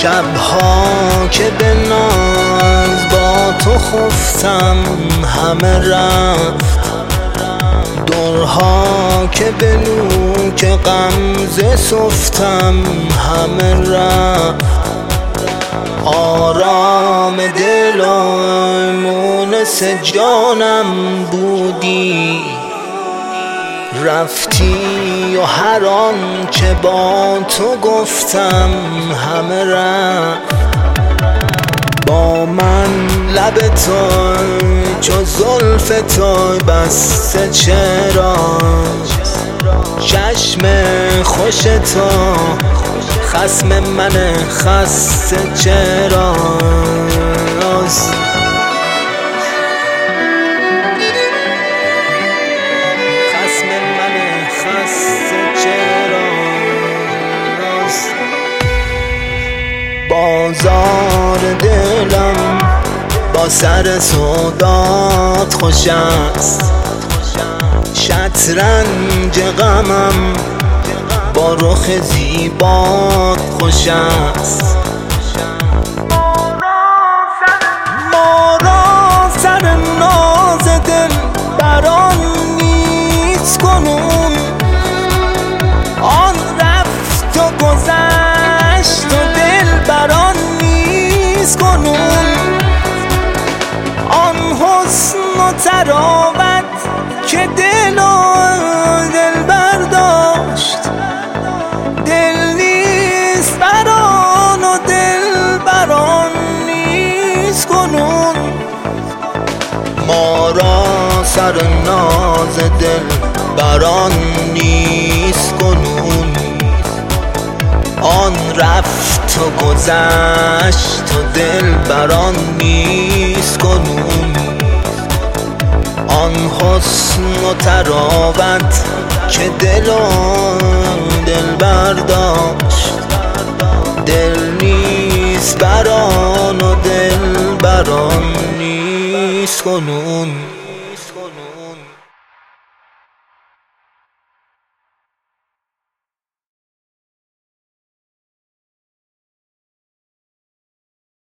شبها که به ناز با تو خفتم همه رفت، دورها که به نوک غمزه سفتم همه رفت. آرام دل و مونس جانم بودی، رفتی و هر آن که با تو گفتم همه رفت. با من لب تو چو زلف تو بسته چرا، چشم خوش تو خصم من خسته چرا. بازار دلم با سر سودات خوش است، شطرنج غمم با رخ زیبات خوش است. ما را سر ناز دل بران نیست کنون، آن رفت و گذشت و دل بران نیست کنون. آن حسن و طراوت که دل برداشت، دل نیست بران و دل بران نیست کنون. ما را سر ناز دل بران نیست کنون، آن رفت و گذشت و دل بران نیست کنون. آن حسن و طراوت که دل برداشت، دل نیست بران و دل بران نیست کنون.